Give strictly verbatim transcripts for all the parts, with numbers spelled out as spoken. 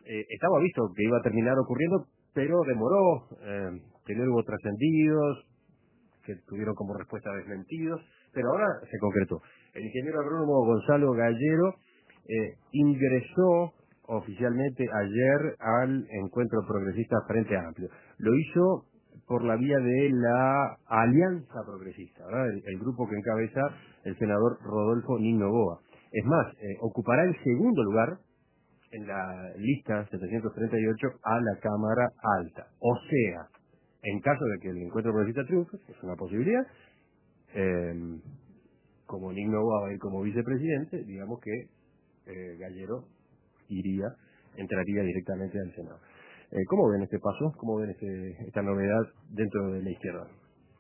eh, estaba visto que iba a terminar ocurriendo, pero demoró. Eh, primero hubo trascendidos, que tuvieron como respuesta desmentidos, pero ahora se concretó. El ingeniero agrónomo Gonzalo Gallero eh, ingresó oficialmente ayer al Encuentro Progresista Frente Amplio. Lo hizo por la vía de la Alianza Progresista, ¿verdad? El, el grupo que encabeza el senador Rodolfo Nigno Noboa. Es más, eh, ocupará el segundo lugar en la lista setecientos treinta y ocho a la Cámara Alta. O sea, en caso de que el Encuentro Progresista triunfe, que es una posibilidad, eh, como Nigno Noboa va a ir como vicepresidente, digamos que eh, Gallero iría, entraría directamente al Senado. Eh, ¿Cómo ven este paso? ¿Cómo ven este, esta novedad dentro de la izquierda?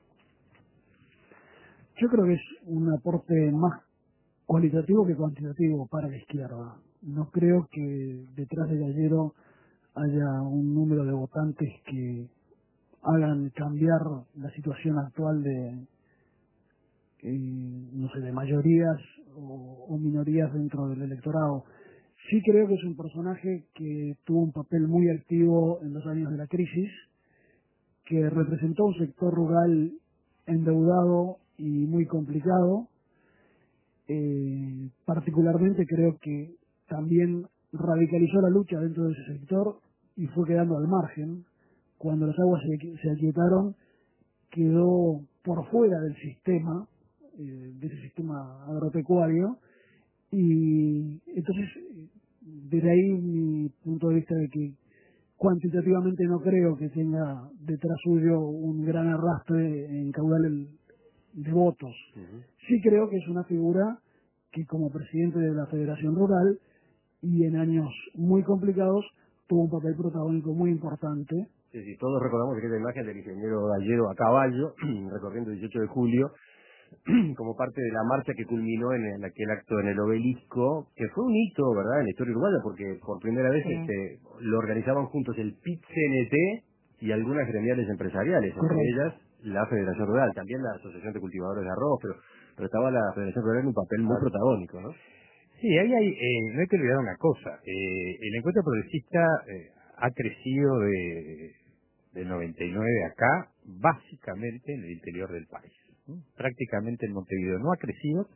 Yo creo que es un aporte más cualitativo que cuantitativo para la izquierda. No creo que detrás de Gallero haya un número de votantes que hagan cambiar la situación actual de, eh, no sé, de mayorías o, o minorías dentro del electorado. Sí creo que es un personaje que tuvo un papel muy activo en los años de la crisis, que representó un sector rural endeudado y muy complicado. Eh, particularmente creo que también radicalizó la lucha dentro de ese sector y fue quedando al margen. Cuando las aguas se, se aquietaron, quedó por fuera del sistema, eh, de ese sistema agropecuario, y entonces desde ahí mi punto de vista de que cuantitativamente no creo que tenga detrás suyo un gran arrastre en caudal de votos. Uh-huh. Sí creo que es una figura que como presidente de la Federación Rural y en años muy complicados tuvo un papel protagónico muy importante. Sí, sí, todos recordamos aquella imagen del ingeniero Gallero a caballo, recorriendo el dieciocho de julio, como parte de la marcha que culminó en, el, aquel acto en el Obelisco, que fue un hito, ¿verdad?, en la historia urbana, porque por primera vez sí. este, lo organizaban juntos el P I T C N T y algunas gremiales empresariales, entre Correcto. ellas la Federación Rural, también la Asociación de Cultivadores de Arroz, pero, pero estaba la Federación Rural en un papel muy protagónico, ¿no? Sí, ahí hay, eh, no hay que olvidar una cosa, eh, el encuentro progresista eh, ha crecido de, del noventa y nueve acá, básicamente en el interior del país. ¿no? Prácticamente en Montevideo no ha crecido,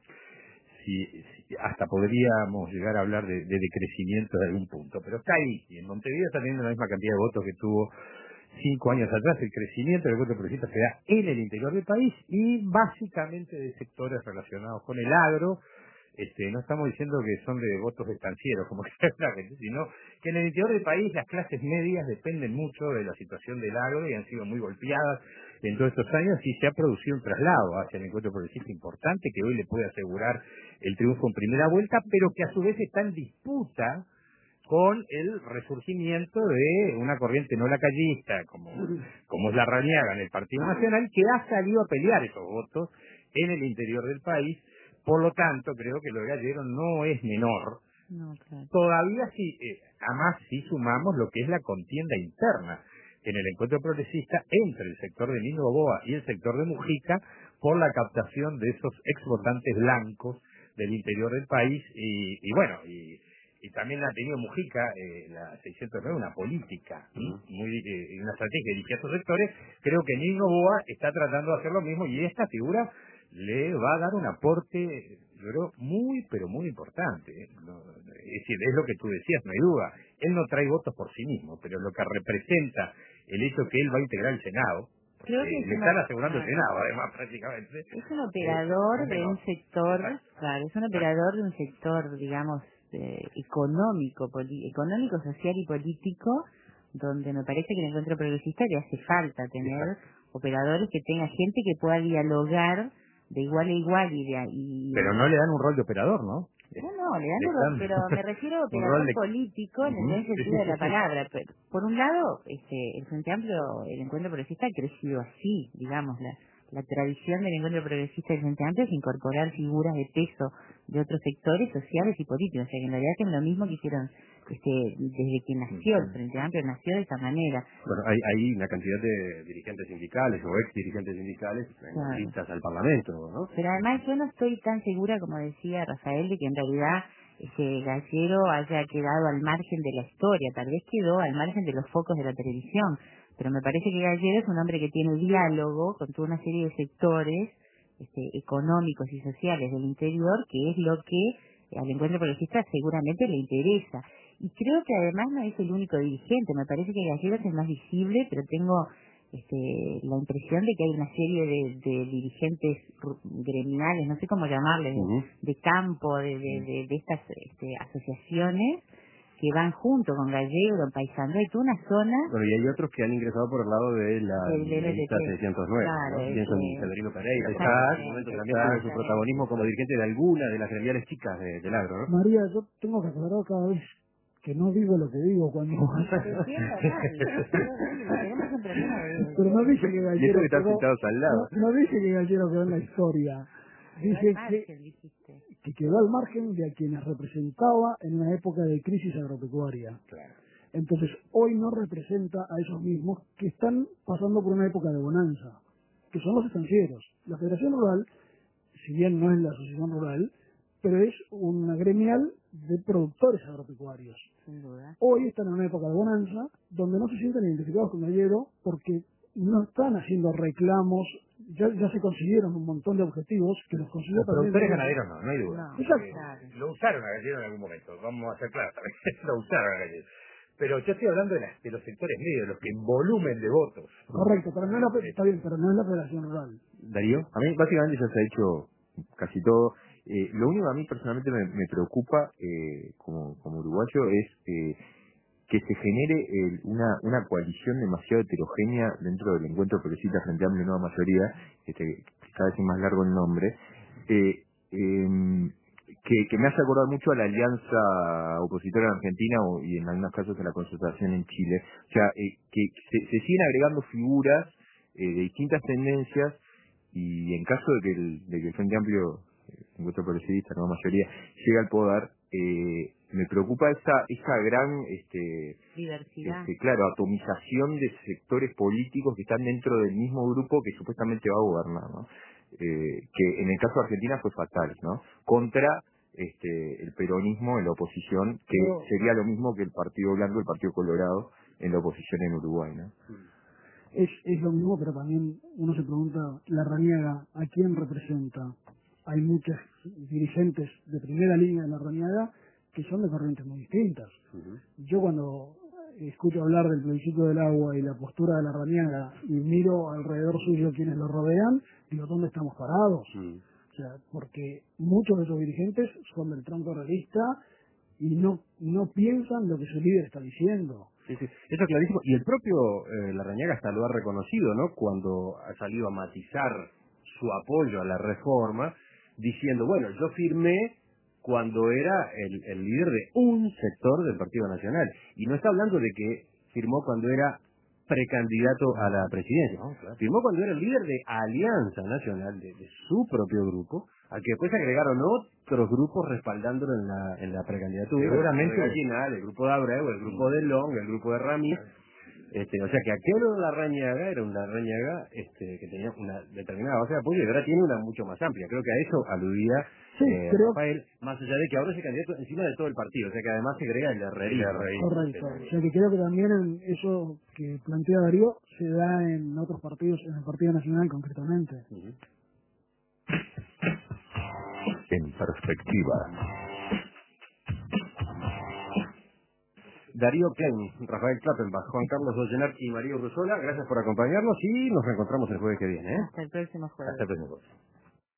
si, si, hasta podríamos llegar a hablar de, de decrecimiento de algún punto, pero está ahí, y en Montevideo está teniendo la misma cantidad de votos que tuvo cinco años atrás. El crecimiento del encuentro progresista se da en el interior del país y básicamente de sectores relacionados con el agro. Este, no estamos diciendo que son de votos estancieros, como que la gente, sino que en el interior del país las clases medias dependen mucho de la situación del agro y han sido muy golpeadas en todos estos años y se ha producido un traslado hacia el encuentro progresista importante que hoy le puede asegurar el triunfo en primera vuelta, pero que a su vez está en disputa con el resurgimiento de una corriente no lacayista, como, como es la Rañaga en el Partido Nacional, que ha salido a pelear esos votos en el interior del país. Por lo tanto, creo que lo de Gallero no es menor. No, claro. Todavía sí, eh, además sí sumamos lo que es la contienda interna en el encuentro progresista entre el sector de Nigno Noboa y el sector de Mujica por la captación de esos ex votantes blancos del interior del país y, y bueno, y, y también ha tenido Mujica, eh, la seiscientos nueve, una política, ¿sí? muy eh, una estrategia dirigida a esos sectores. Creo que Nigno Noboa está tratando de hacer lo mismo y esta figura le va a dar un aporte, yo creo, muy, pero muy importante. ¿eh? No, es decir, es lo que tú decías, no hay duda. Él no trae votos por sí mismo, pero lo que representa el hecho que él va a integrar el Senado, porque Creo que es le una, están asegurando el ah, Senado, además, prácticamente. es un eh, operador es de menor. un sector, Exacto. claro, es un Exacto. operador de un sector, digamos, eh, económico, poli- económico, social y político, donde me parece que en el encuentro progresista le hace falta tener Exacto. operadores que tenga gente que pueda dialogar de igual a igual y de Pero y no le dan un rol de operador, ¿no? no, no, le dan Le otro, están pero me refiero a un rol operador de... político en el Ujú. buen Sí, sentido sí, de sí, la sí. palabra. Pero, por un lado, este, el Frente Amplio, el encuentro progresista ha crecido así, digamos, la, la tradición del encuentro progresista del Frente Amplio es incorporar figuras de peso de otros sectores sociales y políticos, o sea que en realidad hacen lo mismo que hicieron este, desde que nació el Frente Amplio, nació de esa manera. Bueno, hay, hay una cantidad de dirigentes sindicales o ex dirigentes sindicales en las Claro. listas al Parlamento, ¿no? Pero además yo no estoy tan segura, como decía Rafael, de que en realidad ese Gallero haya quedado al margen de la historia, tal vez quedó al margen de los focos de la televisión, pero me parece que Gallero es un hombre que tiene diálogo con toda una serie de sectores este, económicos y sociales del interior, que es lo que al encuentro progresista seguramente le interesa. Y creo que además no es el único dirigente, me parece que Gallero es el más visible, pero tengo este, la impresión de que hay una serie de, de dirigentes gremiales, no sé cómo llamarles, Uh-huh. de, de campo, de, de, de, de estas este, asociaciones que van junto con Gallero, Paysandú, hay toda una zona... Bueno, y hay otros que han ingresado por el lado de la del lista L L T. seiscientos nueve, Claro, ¿no? Pienso en ese- Severino Pereira, por Exacto, ejemplo, en un momento también tuvo su exactamente. protagonismo como dirigente de alguna de las gremiales chicas de- del agro, ¿no? María, yo tengo que aclarar cada vez que no digo lo que digo cuando... Te entiendo mal, tenemos un problema de... Pero no dije que Y eso Gallero que están quedó... sentados al lado. No, no dije que Gallero quedó en la historia. Dije que, margen, dijiste. que quedó al margen de a quienes representaba en una época de crisis agropecuaria. Claro. Entonces, hoy no representa a esos mismos que están pasando por una época de bonanza, que son los estancieros. La Federación Rural, si bien no es la Asociación Rural, pero es una gremial de productores agropecuarios. Sin duda. Hoy están en una época de bonanza donde no se sienten identificados con Gallero porque no están haciendo reclamos, ya, ya se consiguieron un montón de objetivos que los consiguió Los también. productores ganaderos no, no hay duda. No, Exacto. claro. Lo usaron a Gallero en algún momento, vamos a ser claros, lo usaron a Gallero. Pero yo estoy hablando de, las, de los sectores medios, los que en volumen de votos. Correcto, pero no es la, está bien, pero no es la Federación Rural. Darío, a mí básicamente ya se ha dicho casi todo. Eh, lo único que a mí personalmente me, me preocupa eh, como, como uruguayo es eh, que se genere eh, una, una coalición demasiado heterogénea dentro del encuentro progresista frente a Amplio Nueva Mayoría, este, que cada vez es más largo el nombre, eh, eh, que, que me hace acordar mucho a la alianza opositora en Argentina o, y en algunos casos a la concertación en Chile. O sea, eh, que se, se siguen agregando figuras eh, de distintas tendencias y en caso de que el, de que el Frente Amplio, eh, encuentro progresista, nueva mayoría, llegue al poder, eh, me preocupa esa esa gran este, Diversidad. este claro atomización de sectores políticos que están dentro del mismo grupo que supuestamente va a gobernar, ¿no? Eh, que en el caso de Argentina fue fatal, ¿no? Contra este el peronismo en la oposición, que Pero- sería lo mismo que el Partido Blanco, el Partido Colorado en la oposición en Uruguay, ¿no? Es, es lo mismo, pero también uno se pregunta, la Raniaga, ¿a quién representa? Hay muchos dirigentes de primera línea de la Raniaga que son de corrientes muy distintas. Yo cuando escucho hablar del plebiscito del agua y la postura de la Raniaga y miro alrededor suyo quienes lo rodean, digo, ¿dónde estamos parados? O sea, porque muchos de esos dirigentes son del tronco realista y no no piensan lo que su líder está diciendo. Sí, sí, eso es clarísimo. Y el propio eh, Larrañaga hasta lo ha reconocido, ¿no? Cuando ha salido a matizar su apoyo a la reforma, diciendo, bueno, yo firmé cuando era el, el líder de un sector del Partido Nacional. Y no está hablando de que firmó cuando era precandidato a la presidencia. No, claro. Firmó cuando era el líder de Alianza Nacional, de, de su propio grupo, al que después agregaron otros grupos respaldándolo en la, en la precandidatura. Seguramente. El grupo de Gallinal, el grupo de Abreu, el grupo de Long, el grupo de Ramírez. Este, o sea que aquel Larrañaga era un Larrañaga este, que tenía una determinada base de apoyo y ahora tiene una mucho más amplia. Creo que a eso aludía Sí, eh, creo- Rafael, más allá de que ahora es el candidato encima de todo el partido, o sea que además se agrega el herrerismo. El herrerismo. Correcto. O sea que creo que también en eso que plantea Darío se da en otros partidos, en el Partido Nacional concretamente. Ujú. En perspectiva. Darío Klein, Rafael Klappenbach, Juan Carlos Dollenar y María Urruzola, gracias por acompañarnos y nos reencontramos el jueves que viene. ¿eh? Hasta el próximo jueves. Hasta el próximo jueves.